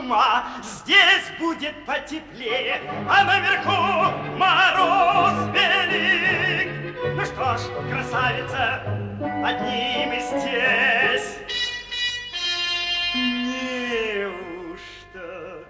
ума. Здесь будет потеплее, а наверху мороз велик. Ну что ж, красавица, одни мы здесь. Неужто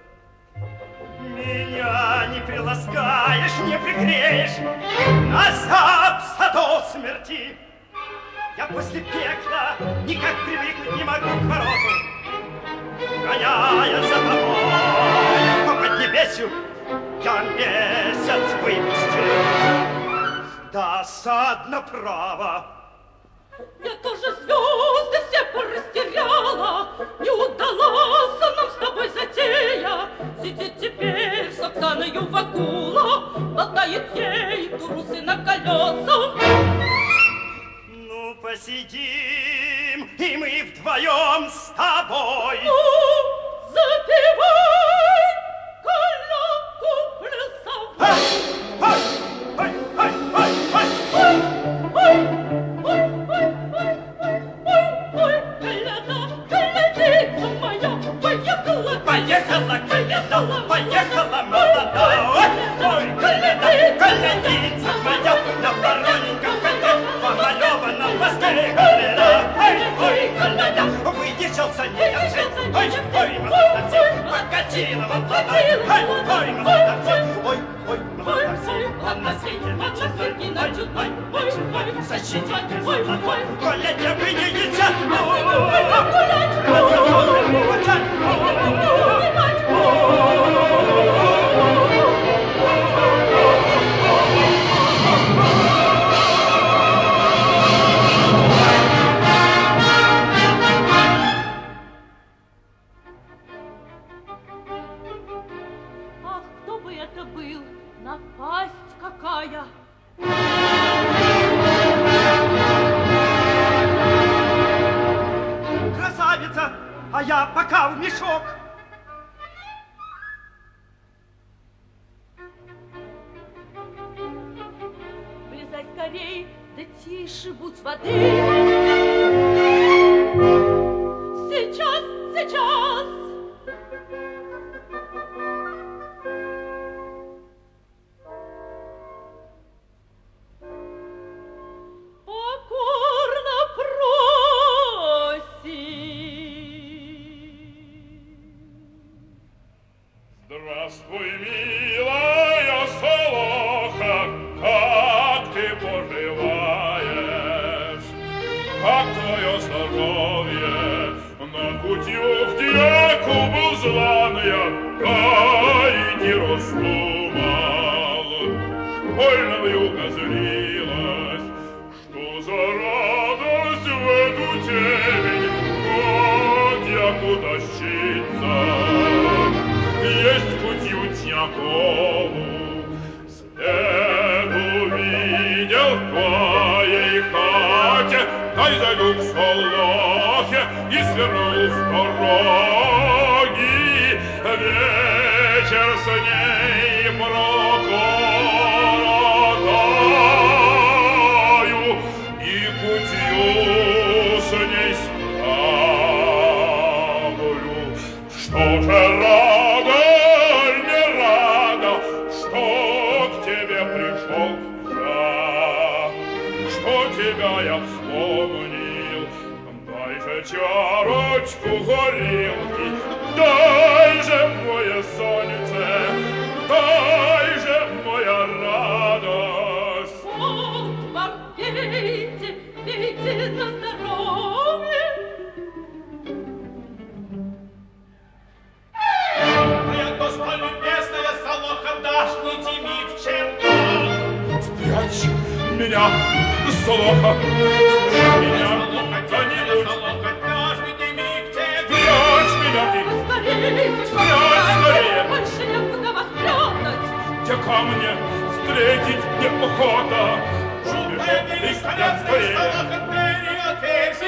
меня не приласкаешь, не пригреешь, назад до смерти? Я после пекла никак привыкнуть не могу к морозу. Гоняя за тобой по поднебесью, я месяц выпустил. Досадно, право. Я тоже звезды все порастеряла, не удалась нам с тобой затея. Сидит теперь с Оксаною Вакула, болтает ей турусы на колесах. Ну, посидим, и мы вдвоем с тобой. Ну, запевай, колядку плясовой. Ай, ай, ай, ай, ай, ай, ай, ай, ай, ай, ай, ай, коляда, колядица моя, поехала, поехала, коляда, поехала, молодая. Ой, коляда, колядица моя, на вороненьком коне, помалеванном мосте, коляда. Ой, ой, коляда, выезжал за ней отцеп. Ой, ой, молодцев, покатила молодая. Ой, ой, молодцев, ой, ой, молодцев, защитите золотой, коляда, вы не едят. Ах, кто бы это был, напасть какая! Красавица, а я пока в мешок. Вылезай скорей, да тише будь воды. Сейчас, сейчас. Покорно просим. Здравствуй, милая Солоха, как ты поживаешь? Как твое здоровье? На путью к дьяку званая, дай не раздумал. Больно вьюга злилась, что за радость в эту темень к дьяку тащиться. Есть путью Дьякову, след увидел в твоей хате, дай зайду к Солохе и свернул с дороги. Вечер с ней прокоротаю и путью с ней справлю. Что же рада, не рада, что к тебе пришел я, что тебя я вспомнил. Дай же чарочку горелки, дай же мое солнце, дай же моя радость. Вот вам пейте, пейте на здоровье. Моя душа любезная, Солоха, дашь мне Демивченко. Спрячь меня, Солоха, меня кто-нибудь. Солоха, дашь мне Демивченко. Спрячь меня ты, Скорее, спрячь скорее. больше некуда вас прятать. Где ко мне встретить неохота. Жуткая перестань, Солоха, ты не отверзи.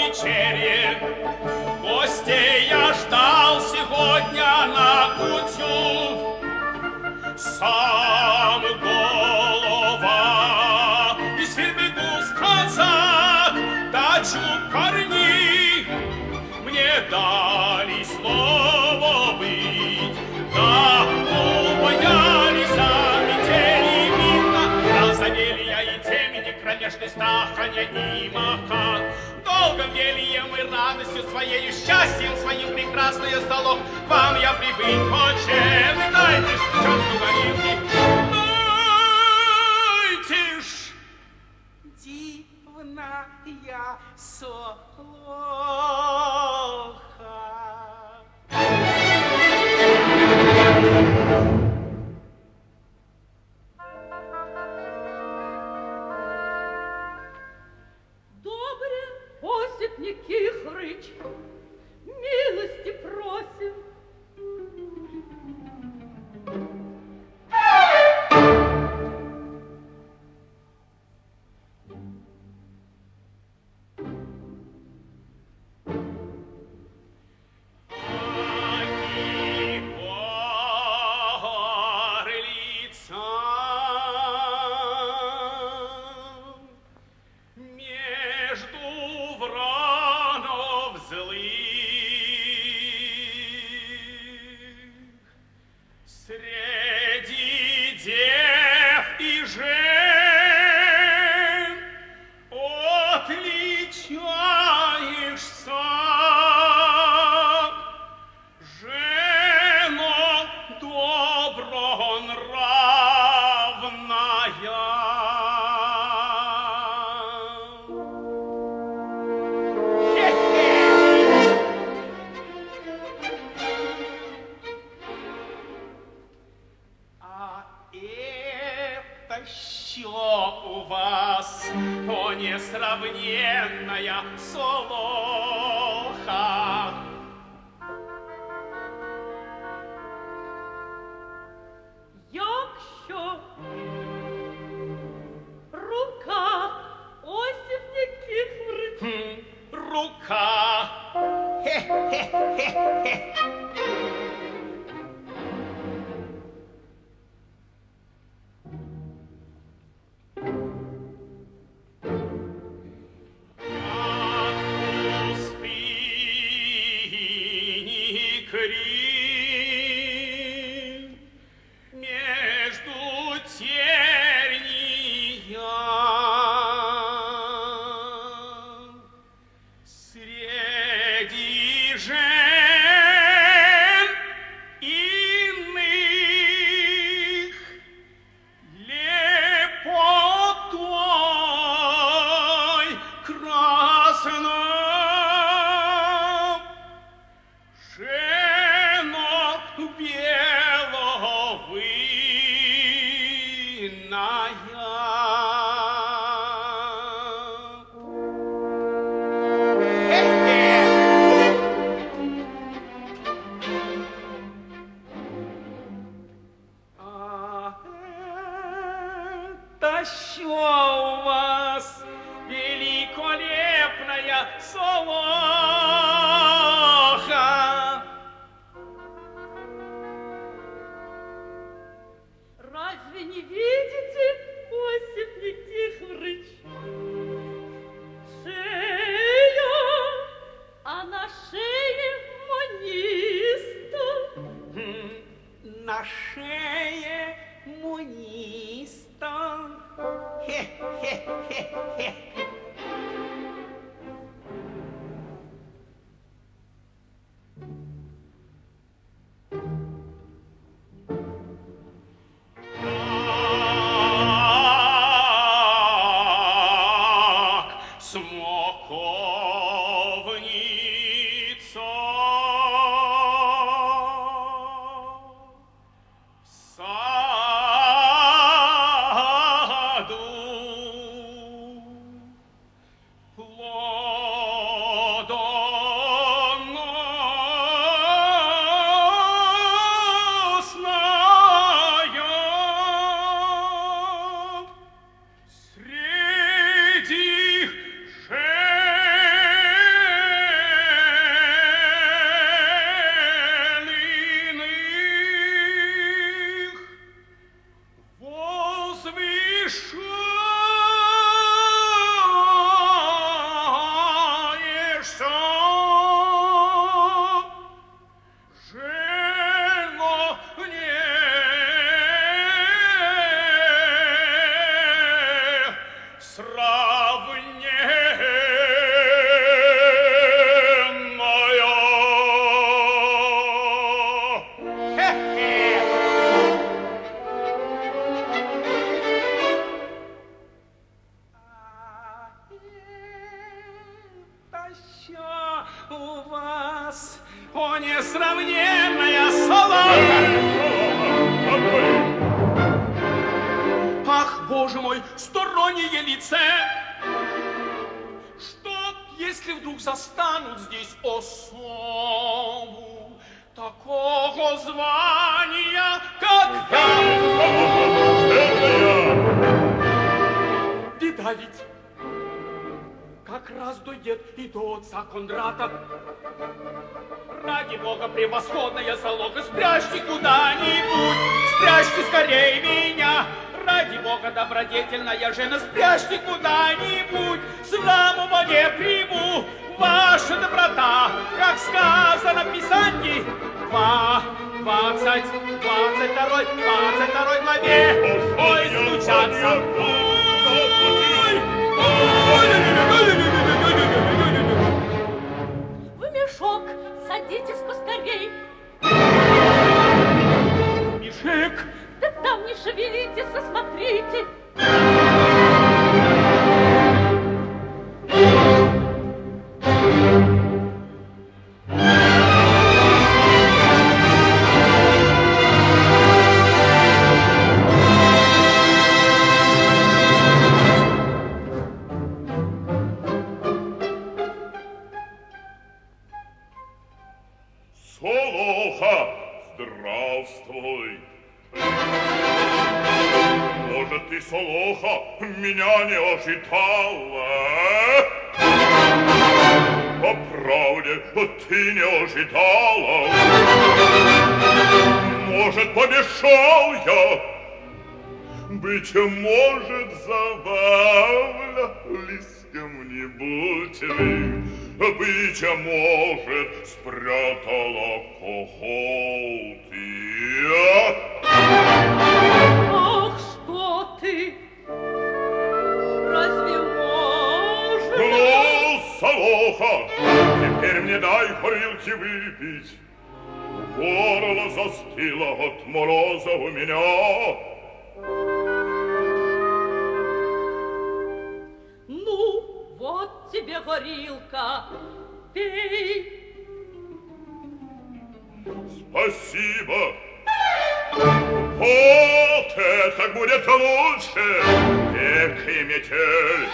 вечерье. Гостей я ждал сегодня на кутю. Сам голова, и свербегу сказать, дачу корни. Мне дали слово быть, да убоялись за метели видно, разовелья и темени, кромешный стаханья и мака. Долгом вельем и радостью своею, счастьем своим прекрасное залог, вам я прибыть хочет. Дайте ж черту горилки, дайте ж дивная солоха. Осип Никифорыч, милости просим. Несравненная солоха. Якщо рука Осип Никифорыч. Рука. Хе-хе-хе-хе. у вас, о несравненная Солоха! Ах, Боже мой, стороннее лице! Что, если вдруг застанут здесь особу такого звания, как я? Беда ведь. Как раз дойдет и до отца Кондрата. Ради Бога, превосходная Солоха, спрячьте куда-нибудь, спрячьте скорее меня. Ради Бога, добродетельная жена, спрячьте куда-нибудь, сраму не приму. Ваша доброта, как сказано в Писании, 22 главе, ой, стучатся. В мешок садитесь поскорей. Мешек? Да там не шевелитесь, осмотрите. Солоха, здравствуй. Может, ты, Солоха, меня не ожидала? По правде, ты не ожидала? Может, помешал я? Быть может, забавлялись кем-нибудь вы? Быть может, спрятала кого ты? Ах, что ты? Разве можно? Ну, Солоха, теперь мне дай горилки выпить. Горло застыло от мороза у меня. Ну, вот тебе горилка, пей. Спасибо. Вот это будет лучше. Экий метель.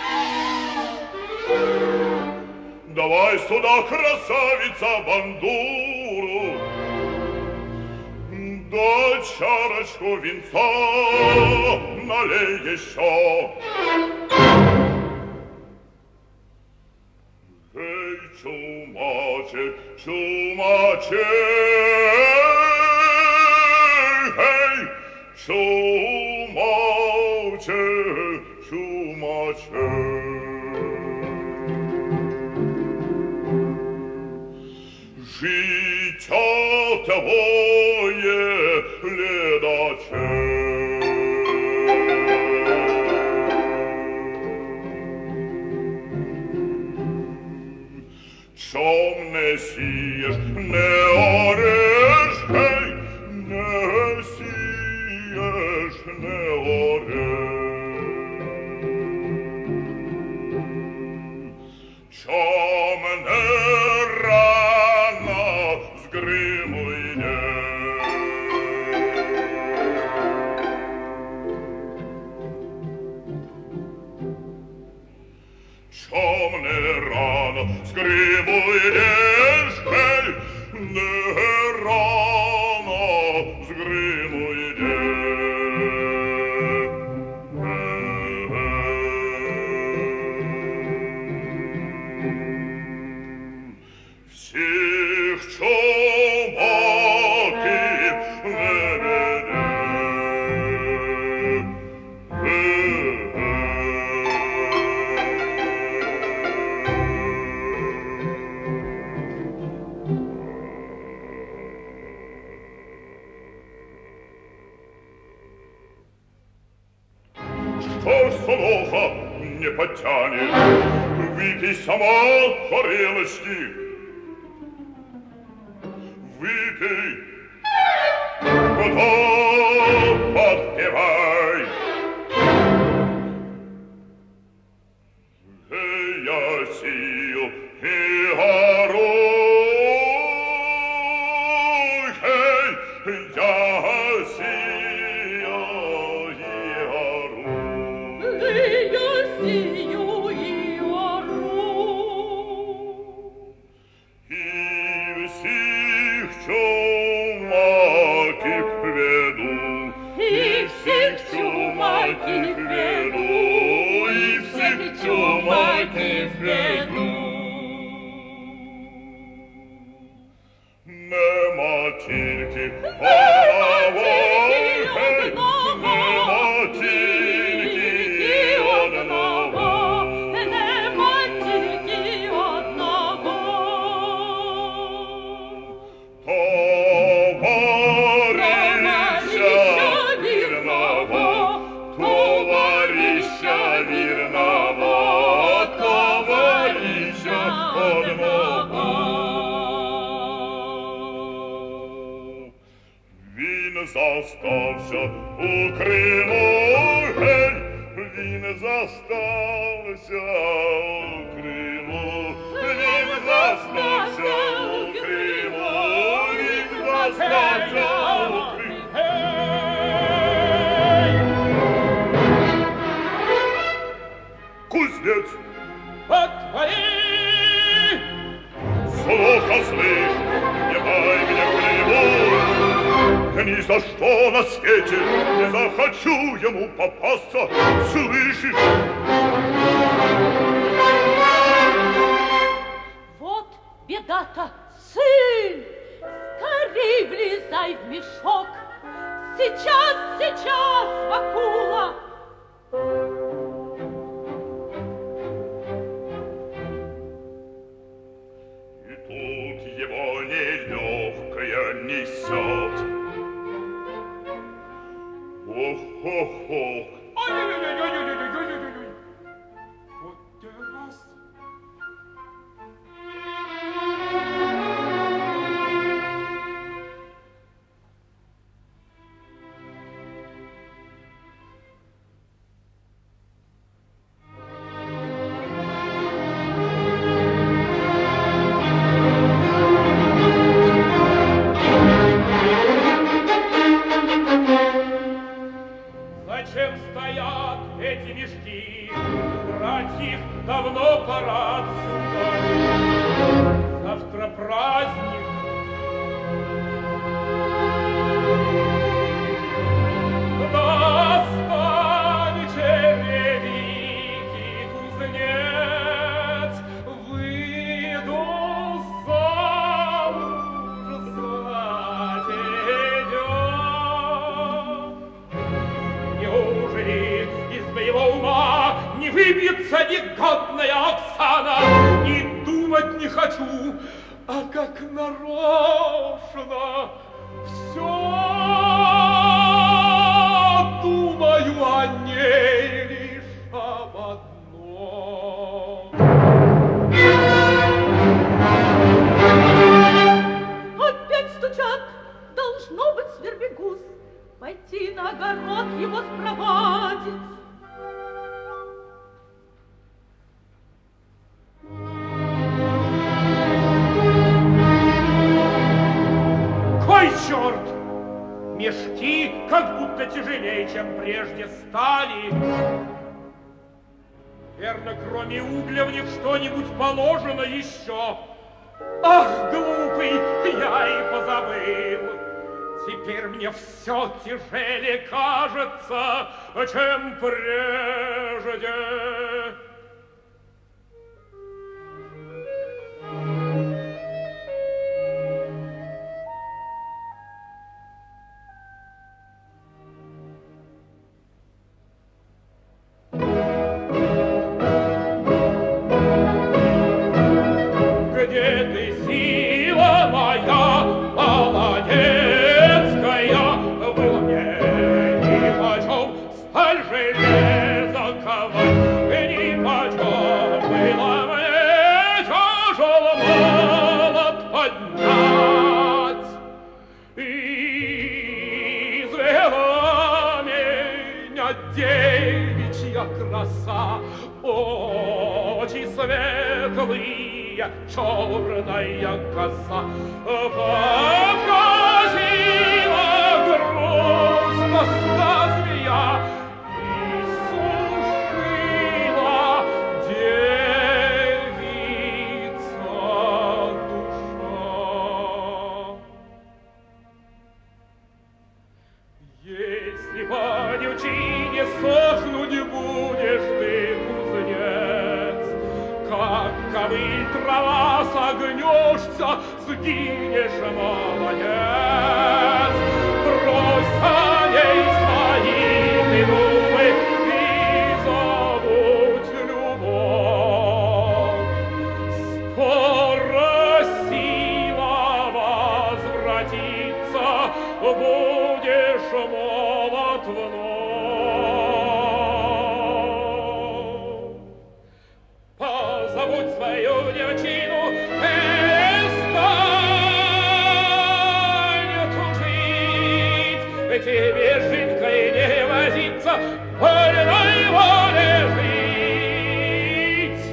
Давай сюда, красавица, бандуру. Да чарочку винца налей еще. Эй, чумачек, чумачек, эй, чумачек, чумачек. Життя твоє глядаче. Чом не сієш, не ореш, гей, не сієш, не ореш. Чом не рано з гриму йдеш. Чом не рано з гриму йдеш, гей, не рано з гриму йдеш. Всіх чумаків не веде. Что Солоха не потянет, выпей сама горелочки. Выпей, потом подпевай. Эй, я сил и гору. тільки одного, нема тільки одного, нема тільки одного. Товариша вірного, товариша вірного, товариша одного. Він застався у Криму, гей, він застався у Криму, він застався у Криму, він застався у Криму. Кузнец! Отвори! Слуха слышь, не дай меня клянуть, я ни за что на свете не захочу ему попасться, слышишь? Вот беда-то, сын, скорей влезай в мешок. Сейчас, сейчас, Вакула. И тут его нелегкая несет. Ох-ох-ох. Ой-ой-ой-ой-ой-ой-ой-ой-ой-ой. Вот те раз. Зачем стоят эти мешки? Брать их давно пора отсюда. Завтра праздник. Достанете великий кузнец, выйду замуж за тебя. Неужели из моего ума не выбьется негодная Оксана? И думать не хочу, а как нарочно все думаю о ней лишь об одном. Опять стучат, должно быть Свербегус. Пойти на огород его спровадить. Кой черт! Мешки как будто тяжелее, чем прежде стали. Верно, кроме угля в них что-нибудь положено еще. Ах, глупый, я и позабыл. Теперь мне все тяжелее кажется, чем прежде. Где ты, сила моя, молодецкая? Было мне нипочем сталь железа ковать, нипочем было мне тяжел молот поднять. И извела меня девичья краса, очи светлые, черная коса. Подкосила грусть моста змея и сушила девица душа. Если по девчине сохнуть будешь ты, кузнец, как ковыль трава согнешься возиться, сгинешь, молодец. Брось коней своих и думай, и забудь любовь. Скоро сила возвратится, будешь молод вновь. Позабудь свою девчину, перестань тужить, тебе с Женькой не возиться, вольной воле жить.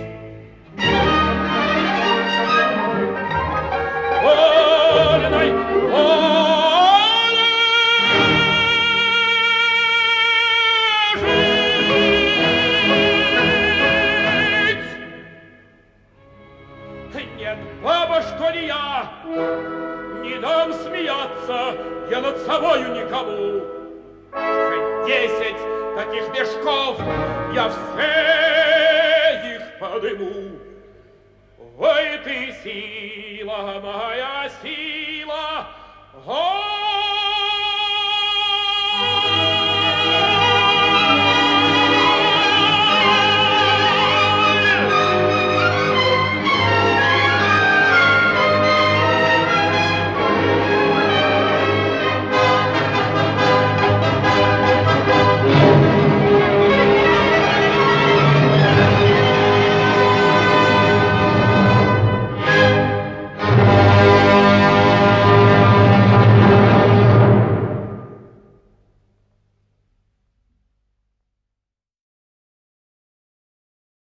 Вольной воле жить. Нет, баба, что не я, не дам смеяться я над собою никому. Хоть 10 таких мешков, я все их подыму. Ой, ты сила, моя сила, ой,